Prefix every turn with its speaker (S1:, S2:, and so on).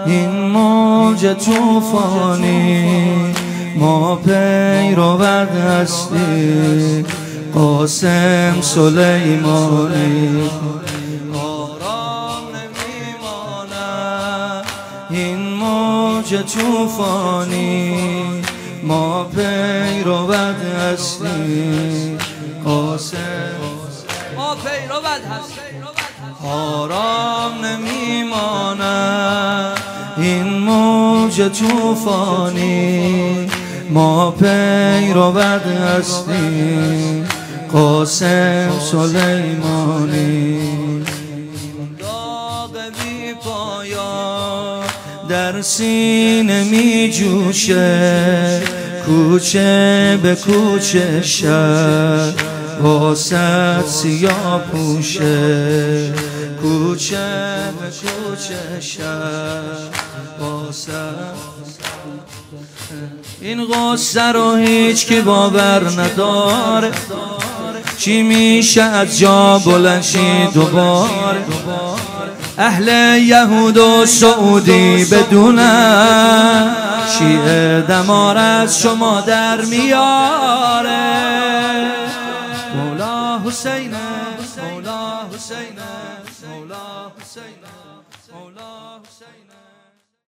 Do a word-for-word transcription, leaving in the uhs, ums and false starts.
S1: این موج توفانی ما پیرو هستی قاسم سلیمانی. آرام نمیماند این موج توفانی ما پیرو هستی قاسم
S2: ما پیرو هستی.
S1: آرام نمیماند این موج توفانی ما پیرو هستی قاسم سلیمانی. داغ بی پایان در سینه می جوشه کوچه به کوچه شهر واسط سیاه پوشه کوچه به کوچه شهر واسط. این قصه رو هیچ کی باور نداره چی میشه از جا بلند شی دوباره. اهل یهود و سعودی بدونن شیعه دمار از شما در میاره. مولا حسین مولا حسین مولا حسین مولا حسین.